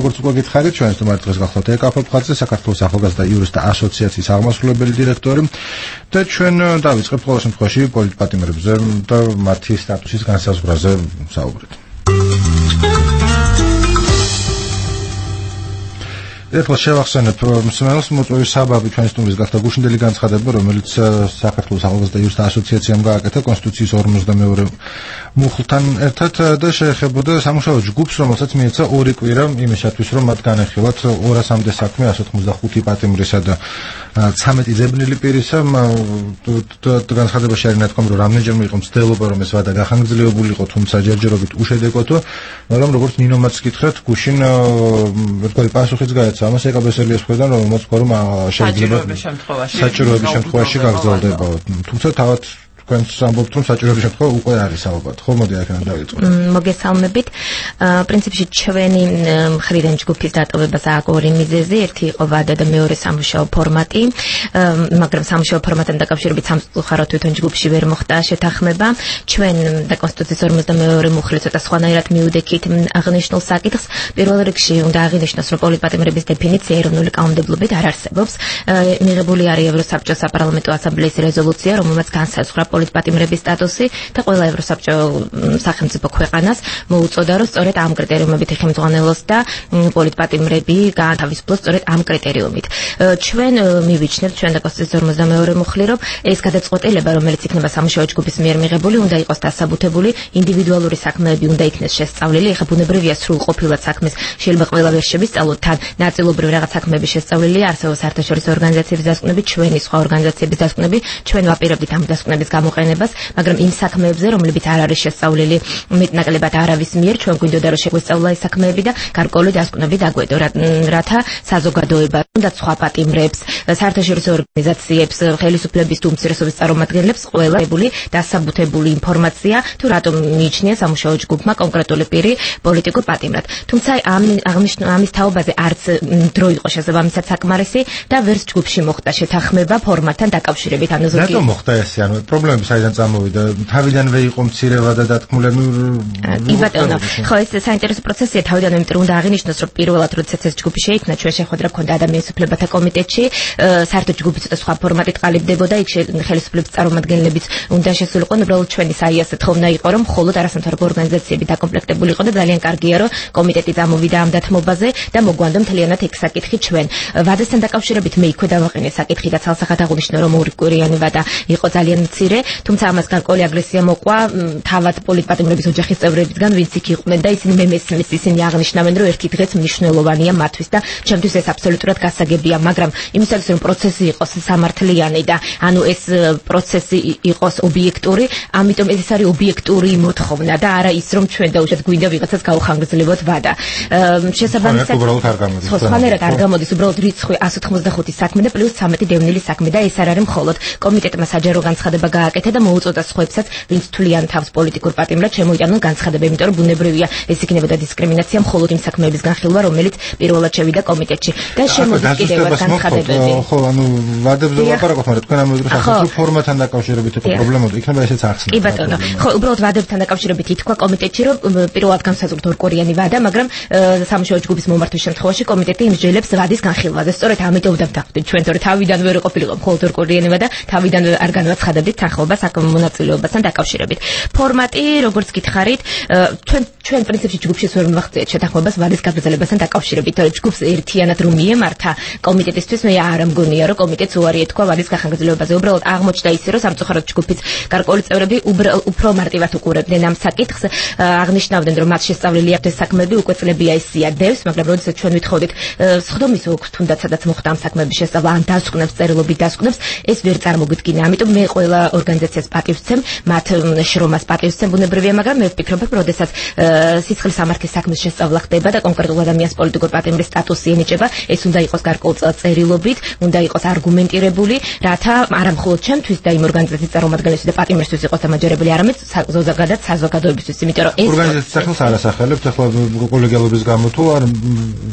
როგორც უკვე გითხარით, ჩვენ სტუმარი დღეს გახლავთ ეკაფ ფხაძე, საქართველოს ახალგაზრდა იურისტთა ასოციაციის აღმასრულებელი დირექტორი და ჩვენ დავიწყებთ ყოველ შემთხვევაში პოლიტპატიმრებზე და მათი სტატუსის განსაზღვრაზე საუბრით. ეხლა შევახსენებ მსმენელს მოწვევის საბაბი ჩვენი სტუმრის გახდა გუშინდელი განცხადება, რომელიც საქართველოს ახალგაზრდა იურისტთა ასოციაციამ გააკეთა კონსტიტუციის 52 მუხლთან ერთად და შეეხებოდა სამუშაო ჯგუფს, რომელსაც მიეცა 2 კვირა იმისათვის, რომ მათ განეხილათ 200-მდე საქმე 185 პატიმრისა და 13 ძებნილი პირისა. განცხადებაში არის ნათქვამი, რომ რამდენჯერმე იყო მცდელობა, რომ ეს ვადა გახანგრძლივებულიყო, თუმცა ჯერჯერობით უშედეგოთო, მაგრამ როგორც ნინომაც გითხრათ, გუშინ ერთგვარი პასუხიც გაეცა ამას ეკაბესელიას მხრიდან, რომელმაც თქვა, რომ შეიძლება საჭიროების შემთხვევაში გაგრძელდება. თუმცა თავად თქვენს ამბობთ, რომ საჭიროების შემთხვევა უკვე არის ალბათ. ხო, მოდი აქედან დავიწყოთ. მოგესალმებით. პრინციპში ჩვენი მხრიდან ჯგუფის დატოვებას აქვს 2 მიზეზი. ერთი იყო ვადა და მეორე სამუშაო ფორმატი, მაგრამ სამუშაო ფორმატთან დაკავშირებით სამწუხაროდ თვითონ ჯგუფში ვერ მოხდა შეთანხმება. ჩვენ და კონსტიტუციის 52 მუხლი ცოტა სხვანაირად მიუდექით აღნიშნულ საკითხს. პირველ რიგში უნდა აღინიშნოს, რომ პოლიტპატიმრების დეფინიცია ეროვნული კანონმდებლობით არ არსებობს. მიღებული არის ევროსაბჭოს საპარლამენტო ასამბლეის რეზოლუცია, რომელმაც განსაზღვრა პოლიტპატიმრების სტატუსი და ყველა ევროსაბჭო სახელმწიფო ქვეყანას მოუწოდა, რომ სწორედ ამ კრიტერიუმებით ეხმძღვანელოს და პოლიტპატიმრები გაათავისუფლოს სწორედ ამ კრიტერიუმით. ჩვენ მივიჩნევთ, ჩვენ და კონსტიტუციის 52 მუხლი, რომ ეს გადაწყვეტილება, რომელიც იქნება სამუშაო ჯგუფის მიერ მიღებული, უნდა იყოს დასაბუთებული, ინდივიდუალური საქმეები უნდა იქნეს შესწავლილი. ეხლა ბუნებრივია სრულყოფილად საქმეს შეიძლება ყველა ვერ შევისწავლოთ, თან ნაწილობრივ რაღაც საქმეები შესწავლილია, არსებობს საერთაშორისო ორგანიზაციების დასკვნები, ჩვენი სხვა ორგანიზაციების დასკვნები, ჩვენ ვაპირებდით ამ დასკვნების გამოყენებას, მაგრამ იმ საქმეებზე, რომლებიც არ არის შესწავლილი მეტნაკლებად არავის მიერ, ჩვენ გვინდოდა რომ შეგვესწავლა ეს საქმეები და გარკვეული დასკვნები დაგვედო, რათა საზოგადოება და სხვა პატიმრებს, საერთაშორისო ორგანიზაციებს, ხელისუფლების თუ უმცირესობის წარმომადგენლებს ყველა დასაბუთებული ინფორმაცია თუ რატომ მიიჩნია სამუშაო ჯგუფმა კონკრეტული პირი პოლიტიკურ პატიმრად. თუმცა ამის თაობაზე არც დრო იყო შესაბამისად საკმარისი და ვერც ჯგუფში მოხდა შეთანხმება ფორმატთან დაკავშირებით. ანუ ზოგი რატომ მოხდა ესე? ანუ პრობლემები საიდან წამოვიდა? თავიდანვე იყო მცირევა და დათქმული. კი ბატონო, ხო ეს საინტერესო პროცესია თავიდანვე, იმიტომ რომ უნდა აღინიშნოს, რომ პირველად როდესაც ეს ჯგუფი შეიქმნა, ჩვენ შეხვედრა გქონდა ადამიანის უფლებათა კომიტეტში, საერთოდ ჯგუფი ცოტა სხვა ფორმატით ყალიბდებოდა, იქ ხელისუფლების წარმომადგენლებიც უნდა შესულიყონ, უბრალოდ ჩვენი საიასეთ ხოვნა იყო, რომ მხოლოდ არასამთავრობო ორგანიზაციები დაკომპლექტებული იყო და ძალიან კარგია, რომ კომიტეტი წამოვიდა ამ დათმობაზე და მოგვანდა მთლიანად ეგ საკითხი ჩვენ. ვადასთან დაკავშირებით მე იქვე დავაყენე საკითხი და ცალსახად აღნიშნე, რომ 2 კვირიანი ვადა იყო ძალიან მცირე, თუმცა ამას გარკვეული აგრესია მოყვა თავად პოლიტპატიმრების ოჯახის წევრებისგან, ვინც იქ იყვნენ და ისინი მე მესმის ისინი აღნიშნავენ, რომ ერთი დღეც მნიშვნელოვანია მათთვის და ჩემთვის ეს აბსოლუტურად გასაგებია, მაგრამ იმისათვის რომ პროცესი იყოს სამართლიანი და ანუ ეს პროცესი იყოს ობიექტური, ამიტომ ეს არის ობიექტური მოთხოვნა და არა ის რომ ჩვენ დაუშვათ გვინდა ვიღაცას გავხანგრძლივოთ ვადა. შესაბამისად სხვანაირად არ გამოდის, უბრალოდ რიცხვი 185 საქმე და პლუს 13 დევნილი საქმე და ეს არ არის მხოლოდ კომიტეტმა საჯარო განცხადება გააკეთა და მოუწოდა სხვებსაც, ვინც თვლიან თავს პოლიტიკურ პატიმრად, შემოიტანონ განცხადება, იმიტომ რომ ბუნებრივია ეს იქნებოდა დისკრიმინაცია მხოლოდ იმ საქმეების განხილვა, რომელიც პირველად შევიდა კომიტეტში და შემოდის კიდევ განცხადებები. ხო, ანუ ვადებზე ვლაპარაკობ, მაგრამ თქვენ ამ დროს ახალ ფორმატთან დაკავშირებით იყო პრობლემა, იქნება ესეც ახსნა. კი ბატონო, ხო, უბრალოდ ვადებთან დაკავშირებით ითქვა კომიტეტში, რომ პირველად განსაზღვრა 2 კვირიანი ვადა, მაგრამ სამუშაო ჯგუფის მომართვის შემთხვევაში კომიტეტი იმსჯელებს ვადის განხილვაზე. სწორედ ამიტომ დავდახდით ჩვენ, თორე თავიდან ვერ ყოფილიყო მხოლოდ 2 კვირიანი ვადა, თავიდან არ განაცხადებდით თანხმობას მონაწილეობასთან დაკავშირებით. ფორმატი, როგორც გითხარით, ჩვენ პრინციპში ჯგუფში ვერ მივახციეთ შეთანხმებას ვადის გაგრძელებასთან დაკავშირებით, თორე ჯგუფს ერთიანად რომ მიემართა კომიტეტისთვის, მე არ მგონია, რომ კომიტეტს უარი ეთქვა ვადის გახანგრძლივებაზე. უბრალოდ აღმოჩნდა ისე, რომ სამწუხაროდ ჯგუფის გარკვეული წევრები უფრო მარტივად უყურებდნენ ამ საკითხს, აღნიშნავდნენ, რომ მათ შესწავლილი აქვთ ეს საქმეები, უკვე წლებია ეს სიადევს, მაგრამ როდესაც ჩვენ ვითხოვდით სხდომის ოლქს თუნდაც სადაც მოხდა ამ საქმეების შესწავლა, ან დასკვნებს, წერილობით დასკვნებს, ეს ვერ წარმოგვიდგინა. ამიტომ მე ყველა ორგანიზაციას პატივს ვცემ, მათ შრომას პატივს ვცემ ბუნებრივია, მაგრამ მე ვფიქრობ, რომ როდესაც სისხლის სამართლის საქმის შესწავლა ხდება და კონკრეტულ ადამიანს პოლიტიკურ პატიმრის სტატუსი ენიჭება, ეს უნდა იყოს გარკვეულ წერილობით, უნდა იყოს არგუმენტირებული, რათა არა მხოლოდ ჩემთვის და იმ ორგანიზაციის წარმომადგენლისთვის და პატიმრისთვის იყოს დამაჯერებელი, არამედ ზოგადად საზოგადოებისთვის, იმიტომ რომ ეს ორგანიზაციის სახელს არ ასახელებთ, ახლა კოლეგიალობის გამო თუ არ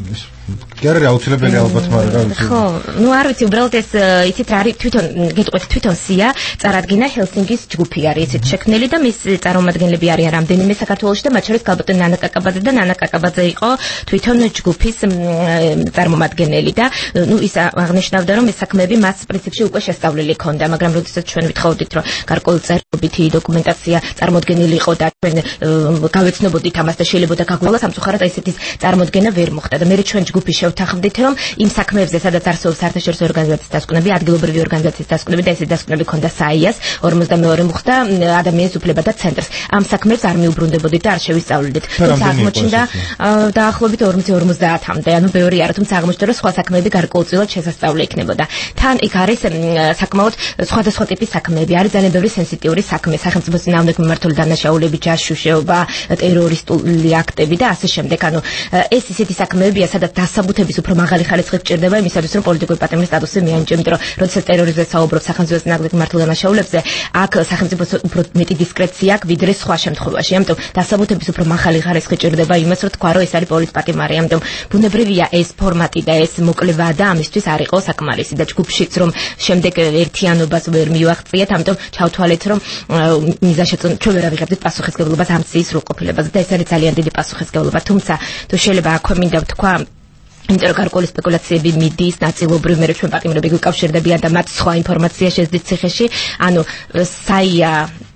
კი არა აუცილებელი ალბათ, მაგრამ ხო, ну არ ვიცი, უბრალოდ ეს იცით რა არის თვითონ გეტყვით თვითონ სია წარადგინა ჰელსინკის ჯგუფი არის ისეთ შექმნილი და მის წარმომადგენლები არიან რამდენიმე საქართველოში და მათ შორის გალბატონ ნანა კაკაბაძე და ნანა კაკაბაძე იყო თვითონ ჯგუფის წარმომადგენელი და ну ის აღნიშნავდა რომ ეს საქმეები მას პრინციპში უკვე შესწავლილი ჰქონდა, მაგრამ როდესაც ჩვენ ვითხოვდით რომ გარკვეული წერილობითი დოკუმენტაცია წარმოდგენილი იყო და ჩვენ გავეცნობოდით ამას და შეიძლება გაგველა სამწუხაროდ ესეთი წარმოდგენა ვერ მოხდა და მე ჩვენ ჯგუფი შევთანხმდით რომ იმ საქმეებზე სადაც არსებობს საერთაშორისო ორგანიზაციის დასკვნები, ადგილობრივი ორგანიზაციის დასკვნები და ესეთი დასკვნები ქონდა საიას 52 მუხდა ადამიანის უფლება და ცენტრს. ამ საქმეებს არ მიუბრუნდებოდით და არ შევისწავლდით. თუმცა აღმოჩნდა დაახლოებით 40-50-მდე, ანუ ბევრი არა, თუმცა აღმოჩნდა რომ სხვა საქმეები გარკვეულწილად შესასწავლი იქნებოდა. თან იქ არის საკმაოდ სხვადასხვა ტიპის საქმეები, არის ძალიან ბევრი სენსიტიური საქმე, სახელმწიფოს წინააღმდეგ მიმართული დანაშაულები, ჯაშუშობა, ტერორისტული აქტები და ასე შემდეგ. ანუ ეს ისეთი საქმეებია, სადაც დასაბუთების უფრო მაღალი ხარისხი გჭირდება იმისათვის, რომ პოლიტიკური პატიმრის სტატუსი მიენიჭო, იმიტომ რომ როდესაც ტერორიზმზე საუბრობთ სახელმწიფოს წინააღმდეგ მიმართულ დანაშაულებზე, აქ სახელმწიფოს უფრო მეტი დისკრეცია აქვს, ვიდრე სხვა შემთხვევაში. ამიტომ დასაბუთების უფრო მაღალი ხარისხი გჭირდება იმას, რომ თქვა, რომ ეს არის პოლიტპატიმარი. ამიტომ ბუნებრივია ეს ფორმატი და ეს მოკლება და ამისთვის არ იყო საკმარისი და ჯგუფშიც რომ შემდეგ ერთიანობას ვერ მივაღწიეთ, ამიტომ ჩავთვალეთ, რომ მიზანშეწონილ ჩვენ ვერ ავიღებდით პასუხისმგებლობას ამ ციის სრულყოფილებაზე და ეს არის ძალიან დიდი პასუხისმგებლობა. თუმცა თუ შეიძლება აქვე მინდა ვთქვა იმიტომ რომ გარკვეული სპეკულაციები მიდის ნაწილობრივ მე ჩვენ პატიმრები გვიკავშირდებიან და მათ სხვა ინფორმაცია შეძდით ციხეში, ანუ საია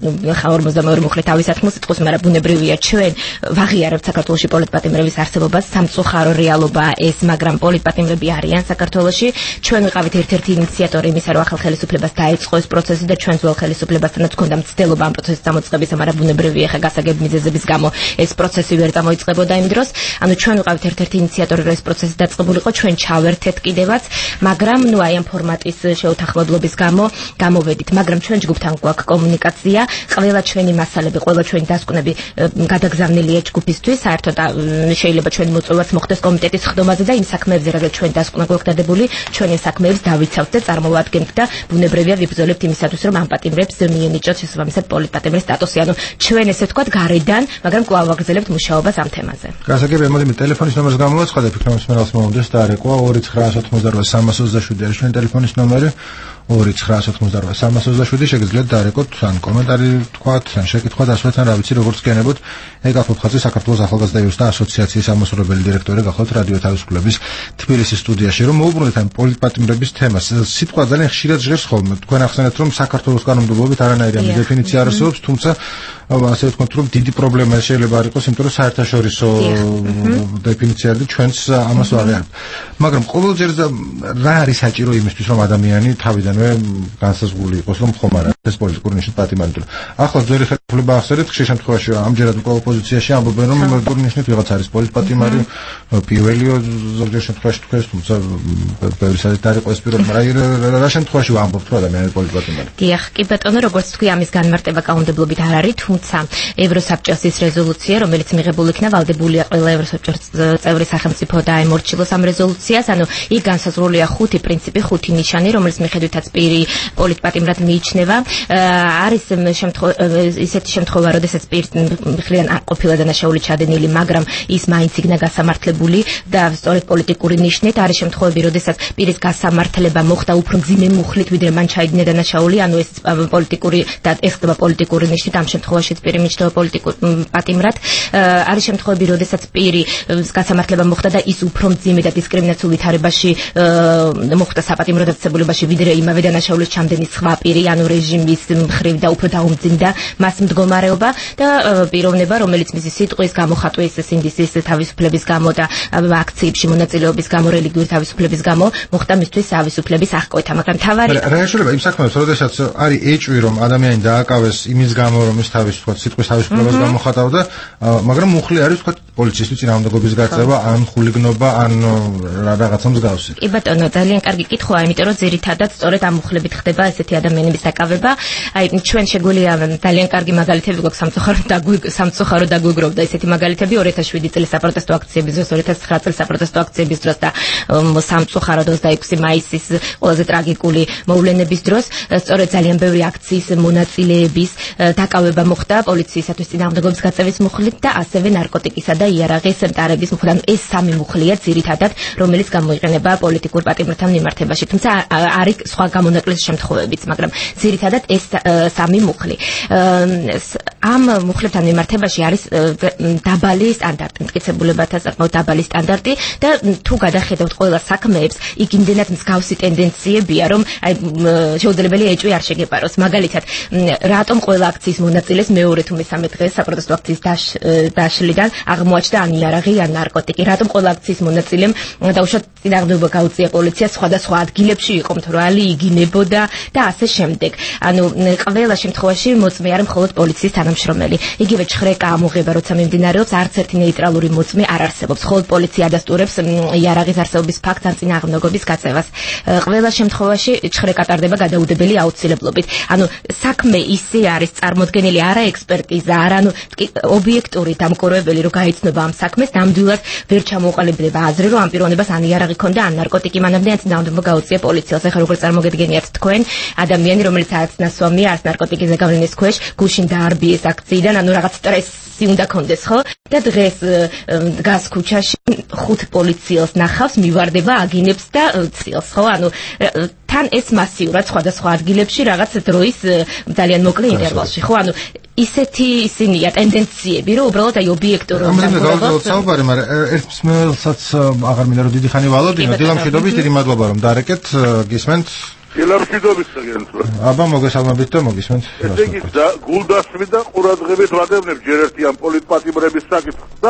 42 მუხლი თავის ათმოს იტყვის, მაგრამ ბუნებრივია ჩვენ ვაღიარებთ საქართველოში პოლიტპატიმრების არსებობას, სამწუხარო რეალობაა ეს, მაგრამ პოლიტპატიმრები არიან საქართველოში. ჩვენ ვიყავით ერთ-ერთი ინიციატორი იმისა, რომ ახალ ხელისუფლებას დაეწყო ეს პროცესი და ჩვენ ძველ ხელისუფლებასთანაც ჰქონდა მცდელობა ამ პროცესის დამოწყებისა, მაგრამ ბუნებრივია ხა გასაგები მიზეზების გამო ეს პროცესი ვერ წამოიწყებოდა იმ დროს. ანუ ჩვენ ვიყავით ერთ-ერთი ინიციატორი, რომ ეს პროცესი დაწყებულიყო, ჩვენ ჩავერთეთ კიდევაც, მაგრამ ნუ აი ამ ფორმატის შეუთანხმებლობის გამო გამოვედით, მაგრამ ჩვენ ჯგუფთან გვაქვს კომუნიკაცია, ყველა ჩვენი მასალები, ყველა ჩვენი დასკვნები გადაგზავნილია ჯგუფისთვის, საერთოდ შეიძლება ჩვენი მოწვევაც მოხდეს კომიტეტის ხდომაზე და იმ საქმეებზე, რაც ჩვენ დასკვნა გვაქვს დადებული, ჩვენ ეს საქმეებს დავიცავთ და წარმოვადგენთ და ბუნებრივია ვიბრძოლებთ იმისათვის, რომ ამ პატიმრებს მიენიჭოთ შესაბამისად პოლიტპატიმრის სტატუსი. ანუ ჩვენ ესე ვთქვათ გარედან, მაგრამ კვლავ ვაგრძელებთ მუშაობას ამ თემაზე. გასაგებია, მოდი ტელეფონის ნომერს გამოვაცხადებ, იქ რომ მსმენელს მომდის და არ ეკვა 2988 ჩვენი ტელეფონის ნომერი 2988 შეგიძლიათ დაარეკოთ ან კომენტარი თქვათ, ან შეკითხვათ, ასვათ ან რა ვიცი როგორც გენებოთ. ეგ ახალხაზი საქართველოს ახალგაზრდა იურისტთა ასოციაციის ამასურებელი დირექტორი გახლავთ რადიო თავისუფლების თბილისის სტუდიაში, რომ მოუბრუნდეთ ამ პოლიტპატიმრების თემას. სიტყვა ძალიან ხშირად ჟღერს ხოლმე. თქვენ ახსენეთ, რომ საქართველოს კანონმდებლობით არანაირი ამის დეფინიცია არსებობს, თუმცა ასე ვთქვათ, რომ დიდი პრობლემა შეიძლება არ იყოს, იმიტომ რომ საერთაშორისო დეფინიცია არის, ჩვენც ამას ვაღიარებთ. მაგრამ ყოველჯერ რა არის საჭირო იმისთვის, რომ ადამიანი თავიდანვე განსაზღვრული იყოს, რომ ხომ არა ეს პოლიტიკური ნიშნით პატიმარი. ახლა ძველი ხელისუფლება ახსენეთ, ხშირ შემთხვევაში ამჯერად უკვე ოპოზიციაში ამბობენ, რომ პოლიტიკური ნიშნით ვიღაც არის პოლიტპატიმარი, პირველიო ზოგჯერ შემთხვევაში თქვენ, თუმცა ბევრი საერთოდ არ იყო ეს პირობა, რა შემთხვევაში ვამბობთ, რომ ადამიანი პოლიტპატიმარი. დიახ, კი ბატონო, როგორც თქვი, ამის განმარტება კანონმდებლობით არ არის, თუმცა ევროსაბჭოს ის რეზოლუცია, რომელიც მიღებული იქნა, ვალდებულია ყველა ევროსაბჭოს წევრი სახელმწიფო დაემორჩილოს ამ რეზოლუციას, ანუ იქ განსაზღვრულია 5 პრინციპი, 5 ნიშანი, რომელიც მიხედვითაც პირი პოლიტპატიმრად მიიჩნევა. არის ისეთი შემთხვევა, როდესაც პირს მხრიდან არ ყოფილა დანაშაული ჩადენილი, მაგრამ ის მაინც იქნა გასამართლებული და სწორედ პოლიტიკური ნიშნით. არის შემთხვევები, როდესაც პირის გასამართლება მოხდა უფრო მძიმე მუხლით, ვიდრე მან ჩაიდინა დანაშაული, ანუ ეს პოლიტიკური და ეს ხდება პოლიტიკური ნიშნით, ამ შემთხვევაშიც პირი მიიჩნევა პოლიტიკურ პატიმრად. არის შემთხვევები, როდესაც პირი გასამართლება მოხდა და ის უფრო მძიმე და დისკრიმინაციულ ვითარებაში მოხდა საპატიმრო დაწესებულებაში, ვიდრე იმავე დანაშაულის ჩამდენი სხვა პირი, ანუ რეჟიმის მხრივ და უფრო დაუმძიმდა მას მდგომარეობა და პიროვნება, რომელიც მისი სიტყვის, გამოხატვის, სინდისის თავისუფლების გამო და აქციებში მონაწილეობის გამო, რელიგიური თავისუფლების გამო მოხდა მისთვის თავისუფლების აღკვეთა, მაგრამ თავარი რა შეიძლება იმ საქმეებს, როდესაც არის ეჭვი, რომ ადამიანი დააკავეს იმის გამო, რომ ის თავის თქვა სიტყვის თავისუფლებას გამოხატავდა, მაგრამ მუხლი არის თქვა პოლიციისთვის წინააღმდეგობის გაწევა, ან ხულიგნობა, ან რაღაცა მსგავსი. კი ბატონო, ძალიან კარგი კითხვაა, იმიტომ რომ ძირითადად სწორედ ამ მუხლებით ხდება ესეთი ადამიანების დაკავება. აი ჩვენ შეგვიძლია ძალიან კარგი მაგალითები გვაქვს სამწუხარო დაგვიგროვდა ესეთი მაგალითები 2007 წლის საპროტესტო აქციების დროს, 2009 წლის საპროტესტო აქციების დროს და სამწუხაროდ 26 მაისის ყველაზე ტრაგიკული მოვლენების დროს, სწორედ ძალიან ბევრი აქციის მონაწილეების დაკავება მოხდა მოხდა პოლიციისათვის წინააღმდეგობის გაწევის მუხლით და ასევე ნარკოტიკისა და იარაღის მტარების მუხლით. ანუ ეს სამი მუხლია ძირითადად, რომელიც გამოიყენება პოლიტიკურ პატიმრთან მიმართებაში. თუმცა არის სხვა გამონაკლისის შემთხვევებიც, მაგრამ ძირითადად ეს სამი მუხლი. ამ მუხლებთან მიმართებაში არის დაბალი სტანდარტი, მტკიცებულებათა საკმაოდ დაბალი სტანდარტი და თუ გადახედავთ ყველა საქმეებს, იქ იმდენად მსგავსი ტენდენციებია, რომ შეუძლებელია ეჭვი არ შეგეპაროს. მაგალითად, რატომ ყველა აქციის მონაწილეს მეორე თუ მესამე დღეს საპროტესტო აქციის დაშლიდან აღმოაჩნდა ან იარაღი ან ნარკოტიკი? რატომ ყველა აქციის მონაწილემ დაუშვათ წინააღმდეგობა გაუწია პოლიციას სხვადასხვა ადგილებში იყო მთვრალი, იგინებოდა და ასე შემდეგ. ანუ ყველა შემთხვევაში მოწმე არ მხოლოდ პოლიციის თანამშრომელი. იგივე ჩხრეკა ამოღება, როცა მიმდინარეობს, არც ერთი ნეიტრალური მოწმე არ არსებობს. მხოლოდ პოლიცია ადასტურებს იარაღის არსებობის ფაქტს ან წინააღმდეგობის გაწევას. ყველა შემთხვევაში ჩხრეკა ტარდება გადაუდებელი აუცილებლობით. ანუ საქმე ისე არის წარმოდგენილი არა ექსპერტიზა, არა ანუ ობიექტური დამკურვებელი რომ გაიცნობა ამ საქმეს, ნამდვილად ვერ ჩამოყალიბდება აზრი, რომ ამ პიროვნებას ან იარაღი ქონდა, ან ნარკოტიკი მანამდე ან წინააღმდეგობა გაუწია პოლიციას. ეხლა როგორ წარმოგედგენიათ თქვენ ადამიანი, რომელიც არც ნასვამია, არც ნარკოტიკის ზეგავლენის ქვეშ, გუშინ დაარბიეს აქციიდან, ანუ რაღაც სტრესი უნდა კონდეს, ხო? და დღეს დგას ქუჩაში 5 პოლიციელს ნახავს, მივარდება, აგინებს და ციელს, ხო? ანუ თან ეს მასიურად სხვადასხვა ადგილებში რაღაც დროის ძალიან მოკლე ინტერვალში, ხო? ანუ ისეთი ისინია ტენდენციები, რომ უბრალოდ აი ობიექტურად გამოვიდოთ საუბარი, მაგრამ ერთ მსმენელსაც აღარ მინდა რომ დიდი ხანი ვალოდინო, დილამშვიდობის, დიდი მადლობა რომ დარეკეთ, გისმენთ? დილამშვიდობის გენცვა. აბა მოგესალმებით და მოგისმენთ. ესე იგი გულდასმით და ყურადღებით ვადევნებ ჯერ ერთი ამ პოლიტპატიმრების საკითხს და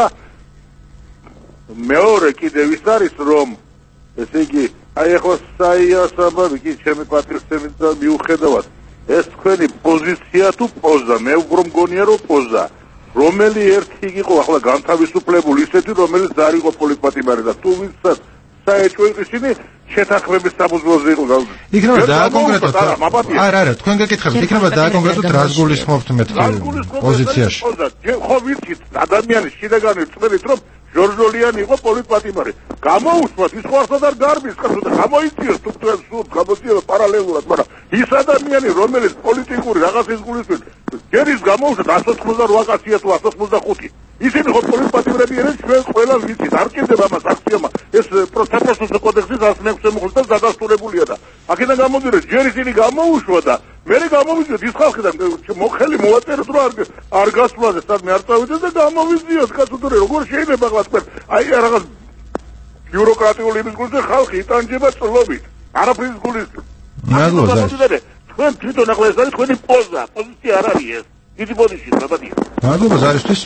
მეორე კიდევ ის არის რომ ესე იგი აი ახლა საიასაბები კი ჩემი პატრიოტები და მიუხედავად ეს თქვენი პოზიცია თუ პოზა, მე უფრო მგონია რომ პოზა, რომელი ერთი იყო ახლა განთავისუფლებული ისეთი, რომელიც არ იყო პოლიტპატიმარი და თუ ვინცაც საეჭვო ისინი შეთანხმების საფუძველზე იყო გავზრდილი. იქნება დააკონკრეტოთ. არა, თქვენ გეკითხებით, იქნება დააკონკრეტოთ რას გულისხმობთ მეთქი პოზიციაში. ხო ვიცით, ადამიანის შინაგანი წვრილით რომ ჟორჟოლიანი იყო პოლიტპატიმარი. გამოუსვათ ის ხوارსად არ გარბის, ხარ და გამოიწიოს თუ თქვენ სულ გამოიწიოს პარალელურად, მაგრამ ის ადამიანი რომელიც პოლიტიკური რაღაცის გულისხმობს, ჯერ ის გამოუსვათ 188 კაცია თუ 185. ისინი ხო პოლიტპატიმრები არიან, ჩვენ ყველა ვიცით, არ კიდევ ამას აქციამა ეს პროცესის კოდექსის 106 მუხლიდან დადასტურებულია და აქედან გამომდინარე ჯერ ისინი გამოუშვა და მე გამოვიძიოთ ის ხალხიდან მოხელი მოვაწეროთ რომ არ გასვლაზე სადმე არ წავიდეს და გამოვიძიოთ კაცო თუ როგორ შეიძლება ახლა თქვენ აი რაღაც ბიუროკრატიული იმის გულზე ხალხი იტანჯება წლობით არაფრის გულისხმობ. მადლობა. თქვენ თვითონ ახლა ეს არის თქვენი პოზიცია არ არის ეს. დიდი ბოდიში ბაბადია. მადლობა ზარისთვის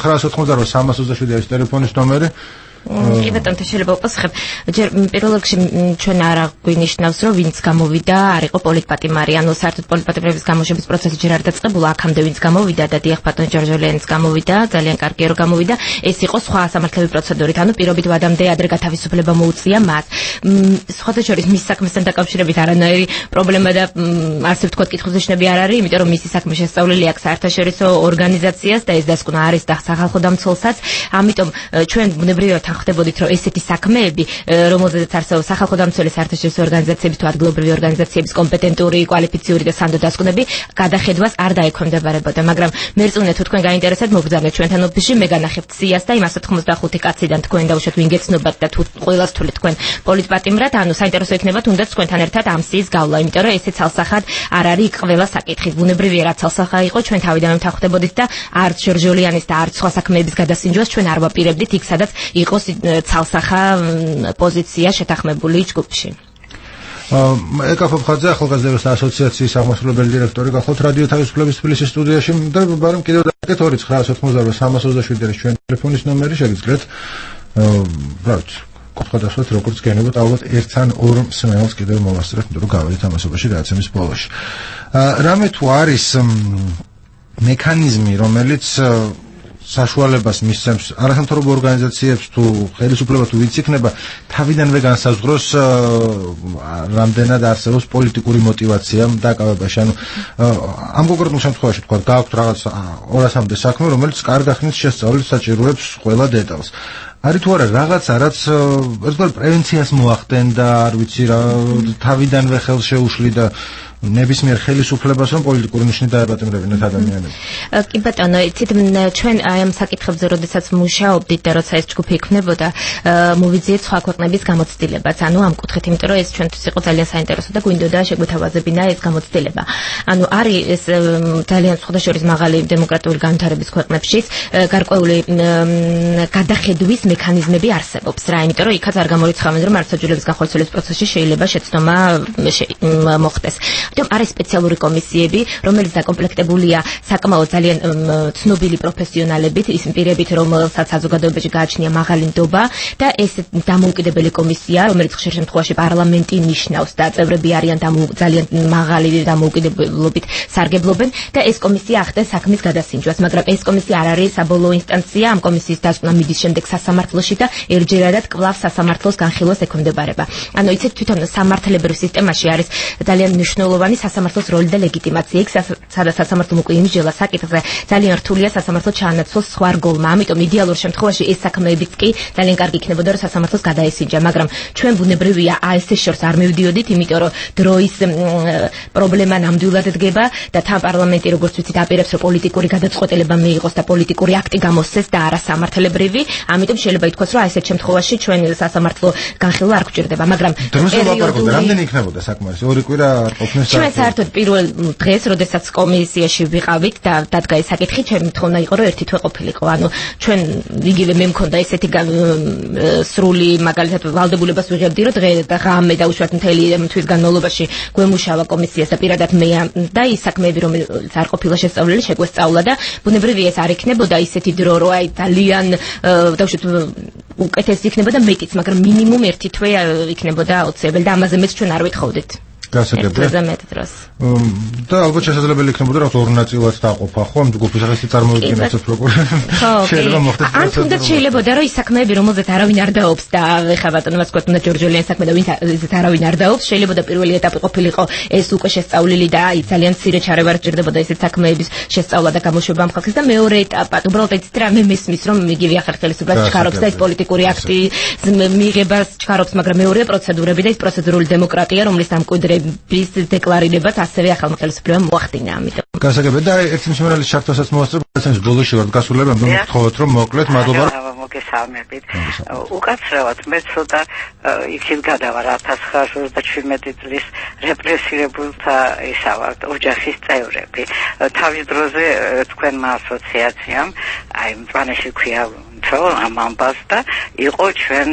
2988 327 ტელეფონის ნომერი. კი ბატონო, შეიძლება უპასუხებ. ჯერ პირველ რიგში ჩვენ არ გვინიშნავს, რომ ვინც გამოვიდა არ იყო პოლიტპატიმარი, ანუ საერთოდ პოლიტპატიმრების გამოშვების პროცესი ჯერ არ დაწყებულა, აქამდე ვინც გამოვიდა და დიახ ბატონო ჟორჟოლიანიც გამოვიდა, ძალიან კარგია რომ გამოვიდა, ეს იყო სხვა სამართლებრივი პროცედურით, ანუ პირობით ვადამდე ადრე გათავისუფლება მოუწია მას. სხვათა შორის მის საქმესთან დაკავშირებით არანაირი პრობლემა და ასე ვთქვათ კითხვისნიშნები არ არის, იმიტომ რომ მისი საქმე შესწავლილი აქვს საერთაშორისო ორგანიზაციას და ეს დასკვნა არის და სახალხო დამცველსაც, ამიტომ ჩვენ ბუნებრივად ხდებოდით რომ ესეთი საქმეები რომელზეც არსებობს სახალხო დამცველი საერთაშორისო ორგანიზაციების თუ ადგილობრივი ორგანიზაციების კომპეტენტური, კვალიფიციური და სანდო დასკვნები გადახედვას არ დაექვემდებარებოდა, მაგრამ მერწმუნე თუ თქვენ გაინტერესებთ მოგბრძანეთ ჩვენთან ოფისში, მე განახებთ სიას და იმ 195 კაციდან თქვენ დაუშვათ ვინ გეცნობათ და თუ ყველას თვლით თქვენ პოლიტპატიმრად, ანუ საინტერესო იქნება თუნდაც თქვენთან ერთად ამ სიის გავლა, იმიტომ რომ ესე ცალსახად არ არის ყველა საკითხი. ბუნებრივია რა ცალსახა იყო, ჩვენ თავიდანვე ვთანხმდებოდით და არც ჟორჟოლიანის და არც სხვა საქმეების გადასინჯვას ჩვენ არ ვაპირებდით იქ სადაც იყო ცალსახა პოზიცია შეთანხმებული ჯგუფში. ეკა ფოფხაძე ახალგაზრდების ასოციაციის აღმასრულებელი დირექტორი გახლავთ რადიო თავისუფლების თბილისის სტუდიაში და ბარემ კიდევ დაგეთ 2988 327 ჩვენ ტელეფონის ნომერი შეგიძლიათ ბრალთ კითხვა როგორც გენებოთ ალბათ ერთ ან ორ მსმენელს კიდევ მოვასწრებთ იმიტომ რომ გავედით ამასობაში გადაცემის ბოლოში. რამე თუ არის მექანიზმი რომელიც საშუალებას მისცემს არასამთავრობო ორგანიზაციებს თუ ხელისუფლება თუ ვინც იქნება თავიდანვე განსაზღვროს რამდენად არსებობს პოლიტიკური მოტივაცია დაკავებაში. ანუ ამ კონკრეტულ შემთხვევაში თქვა გააქვთ რაღაც 200-მდე საქმე, რომელიც კარგ ახსნის შესწავლით საჭიროებს ყველა დეტალს. არის თუ არა რაღაცა რაც პრევენციას მოახდენდა, არ ვიცი რა, თავიდანვე ხელს შეუშლიდა ნებისმიერ ხელისუფლებას რომ პოლიტიკური ნიშნით დაებატიმრებინათ ადამიანები. კი ბატონო, იცით ჩვენ აი ამ საკითხებზე როდესაც მუშაობდით და როცა ეს ჯგუფი იქმნებოდა, მოვიძიეთ სხვა ქვეყნების გამოცდილებაც. ანუ ამ კუთხით, იმიტომ რომ ეს ჩვენთვის იყო ძალიან საინტერესო და გვინდოდა შეგვეთავაზებინა ეს გამოცდილება. ანუ არის ეს ძალიან სხვადასხვა მაღალი დემოკრატიული განვითარების ქვეყნებშიც გარკვეული გადახედვის მექანიზმები არსებობს რა, იმიტომ რომ იქაც არ გამორიცხავენ რომ მართლმსაჯულების განხორციელების პროცესში შეიძლება შეცდომა მოხდეს. ამიტომ არის სპეციალური კომისიები, რომელიც დაკომპლექტებულია საკმაოდ ძალიან ცნობილი პროფესიონალებით, ის პირებით, რომელსაც საზოგადოებაში გააჩნია მაღალი ნდობა და ეს დამოუკიდებელი კომისია, რომელიც ხშირ შემთხვევაში პარლამენტი ნიშნავს და წევრები არიან ძალიან მაღალი დამოუკიდებლობით სარგებლობენ და ეს კომისია ახდენს საქმის გადასინჯვას, მაგრამ ეს კომისია არ არის საბოლოო ინსტანცია, ამ კომისიის დასკვნა მიდის შემდეგ სასამართლოში და ერთჯერადად კვლავ სასამართლოს განხილვას ექვემდებარება. ანუ იცით თვითონ სამართლებრივ სისტემაში არის ძალიან მნიშვნელოვანი სასამართლოს როლი და ლეგიტიმაცია. იქ სადაც სასამართლომ უკვე იმსჯელა საკითხზე, ძალიან რთულია სასამართლო ჩაანაცვლოს სხვა რგოლმა. ამიტომ იდეალურ შემთხვევაში ეს საქმეებიც კი ძალიან კარგი იქნებოდა, რომ სასამართლოს გადაესინჯა, მაგრამ ჩვენ ბუნებრივია ეს შორს არ მივდიოდით, იმიტომ რომ დროის პრობლემა ნამდვილად დგება და თან პარლამენტი როგორც ვიცით აპირებს, რომ პოლიტიკური გადაწყვეტილება მიიღოს და პოლიტიკური აქტი გამოსცეს და არა სამართლებრივი. ამიტომ შეიძლება ითქვას, რომ ასეთ შემთხვევაში ჩვენ სასამართლო განხილვა არ გვჭირდება, მაგრამ რამდენი იქნებოდა საკმარისი? ორი კვირა არ ყოფნეს და ჩვენ საერთოდ პირველ დღეს, როდესაც კომისიაში ვიყავით და დადგა ეს საკითხი, ჩემი თხოვნა იყო, რომ ერთი თვე ყოფილიყო. ანუ ჩვენ იგივე მე მქონდა ესეთი სრული მაგალითად ვალდებულებას ვიღებდი, რომ დღე და ღამე და უშუალოდ მთელი თვის განმავლობაში გვემუშავა კომისიას და პირადად მე და ის საქმეები, რომელიც არ ყოფილა შესწავლილი, შეგვესწავლა და ბუნებრივია ეს არ იქნებოდა ისეთი დრო, რომ აი ძალიან უშუალოდ უკეთესი იქნებოდა მეტიც, მაგრამ მინიმუმ ერთი თვე იქნებოდა აუცილებელი და ამაზე მეც ჩვენ არ ვითხოვდით. და ალბათ შესაძლებელი იქნებოდა რომ ორ ნაწილად დაყოფა, ხო? ამ ჯგუფის ახალი წარმოიდგინეთ პროკურორი. შეიძლება მოხდეს. ან თუნდაც შეიძლება რომ ის საქმეები, რომელზეც არავინ არ დაობს და ეხლა ბატონო ვთქვათ, უნდა ჯორჯოლიანი საქმე და ვინც არავინ არ დაობს, შეიძლება პირველი ეტაპი ყოფილიყო ეს უკვე შესწავლილი და აი ძალიან მცირე ჩარევა სჭირდებოდა ესეთ საქმეების შესწავლა და გამოშვება ამ ხალხის და მეორე ეტაპად უბრალოდ ეცით რა მე მესმის რომ იგივე ახალ ხელისუფლებას ჩქარობს და ეს პოლიტიკური აქტის მიღებას ჩქარობს, მაგრამ მეორე პროცედურები და ეს პროცედურული დემოკრატია, რომლის დამკვიდრების დეკლარირებას ასევე ახალ ხელისუფლებამ მოახდინა, ამიტომ. გასაგებია და ერთი მსმენელის შარტოსაც მოასწრებ, ეს ბოლოში ვარ გასულები, ამიტომ გთხოვოთ რომ მოკლედ, მადლობა. მოგესალმებით. უკაცრავად მე ცოტა იქით გადავარ 1917 წლის რეპრესირებულთა ისა ვარ ოჯახის წევრები. თავის დროზე თქვენმა ასოციაციამ აი მწვანეში ქვია რომ ამ ამბავს და იყო ჩვენ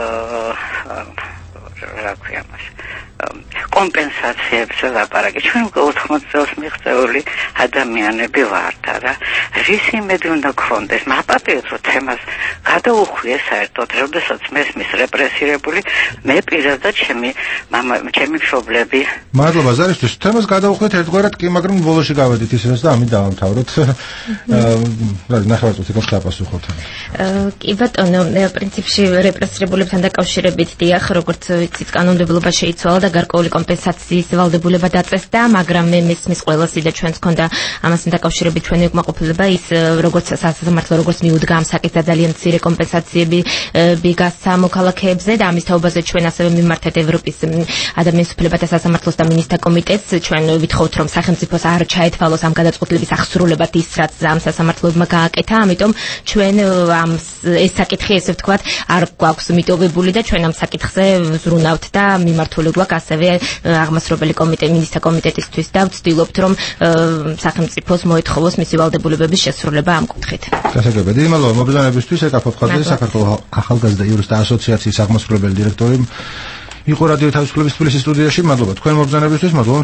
რა ქვია მას კომპენსაციებზე ლაპარაკი. ჩვენ უკვე 80 წელს მიღწეული ადამიანები ვართ რა. რის იმედი უნდა გქონდეს? მაპატიეთ რომ თემას გადაუხვიეს საერთოდ, როდესაც მესმის რეპრესირებული, მე პირადად ჩემი მშობლები. მადლობა ზარისთვის. თემას გადაუხვიეთ ერთგვარად კი, მაგრამ ბოლოში გავედით ისინს და ამით დავამთავროთ. რა ნახევარწუთი გასაპასუხოთ. კი ბატონო, პრინციპში რეპრესირებულებთან დაკავშირებით დიახ, როგორც ვიცით, კანონმდებლობა შეიცვალა და გარკვეული კომპენსაციის ვალდებულება დაწესდა, მაგრამ მე მესმის ყველასი და ჩვენს ქონდა ამასთან დაკავშირებით ჩვენი უკმაყოფილება ის როგორც სასამართლო როგორც მიუდგა ამ საკითხზე ძალიან მცირე კომპენსაციები ბიგასა მოქალაქეებზე და ამის თაობაზე ჩვენ ასევე მიმართეთ ევროპის ადამიანის უფლებათა სასამართლოს და მინისტრთა კომიტეტს. ჩვენ ვითხოვთ რომ სახელმწიფოს არ ჩაეთვალოს ამ გადაწყვეტილების აღსრულებად ის რაც ამ სასამართლოებმა გააკეთა, ამიტომ ჩვენ ამ ეს საკითხი ესე ვთქვათ არ გვაქვს მიტოვებული და ჩვენ ამ საკითხზე ვზრუნავთ და მიმართული გვაქვს ასევე აღმასრულებელი მინისტრთა კომიტეტისთვის და ვცდილობთ რომ სახელმწიფოს მოეთხოვოს მისი ვალდებულებების შესრულება ამ კუთხით. გასაგებია. დიდი მადლობა მობრძანებისთვის. ეკა ფოფხაძე, საქართველოს ახალგაზრდა იურისტთა ასოციაციის აღმასრულებელი დირექტორი იყო რადიო თავისუფლების თბილისის სტუდიაში. მადლობა თქვენ მობრძანებისთვის, მადლობა